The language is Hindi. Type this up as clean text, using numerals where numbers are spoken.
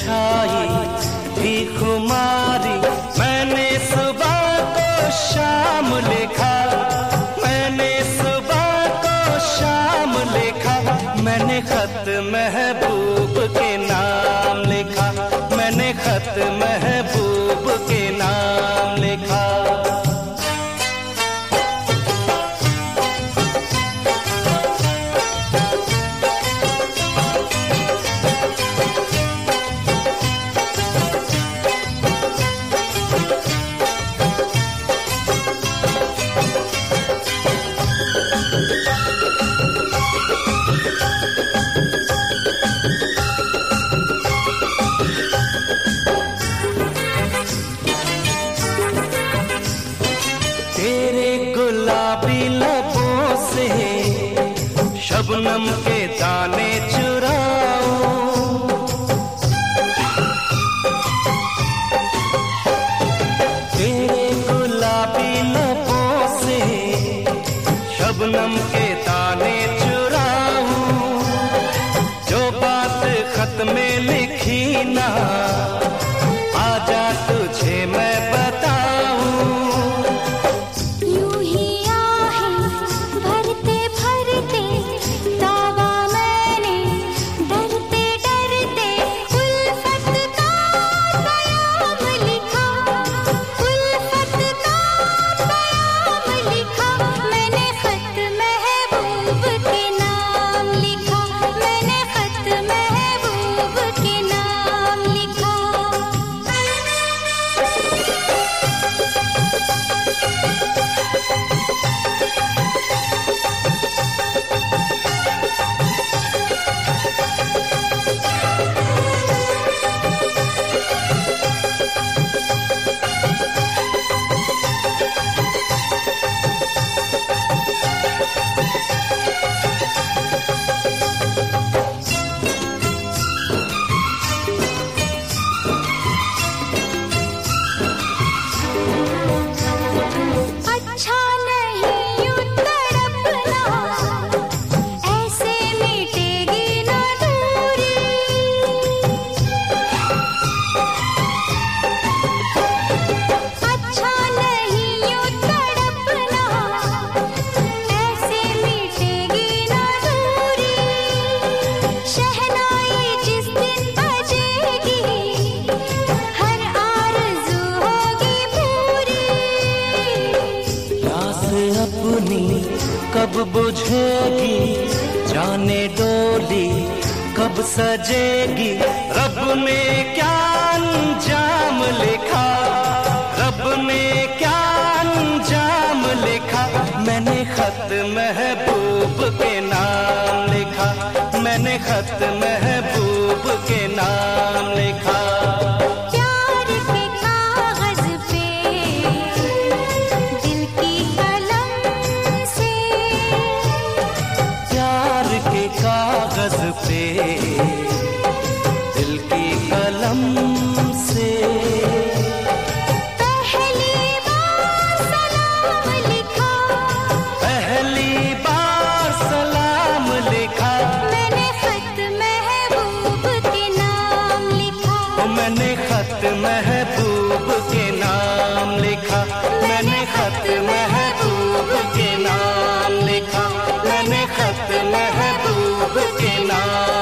छाई थी खुमारी, मैंने सुबह को शाम लिखा, मैंने सुबह को शाम लिखा, मैंने खत महबूब के नाम लिखा, मैंने खत महबूब के नाम लिखा। तेरे गुलाबी लबों से शबनम के दाने चुराऊं, तेरे गुलाबी लबों से शबनम के दाने चुराऊं, जो बात खत में लिखी ना आजा तुझे मैं बताऊं। कब बुझेगी जाने डोली, कब सजेगी, रब ने क्या अंजाम लिखा, रब ने क्या अंजाम लिखा, मैंने खत महबूब के नाम लिखा, मैंने खत महबूब के नाम लिखा। कागज पे दिल की कलम से पहली बार सलाम लिखा, पहली बार सलाम लिखा, मैंने खत महबूब के नाम लिखा, मैंने खत महबूब के नाम लिखा, मैंने खत महबूब के नाम लिखा, मैंने खत महबूब के नाम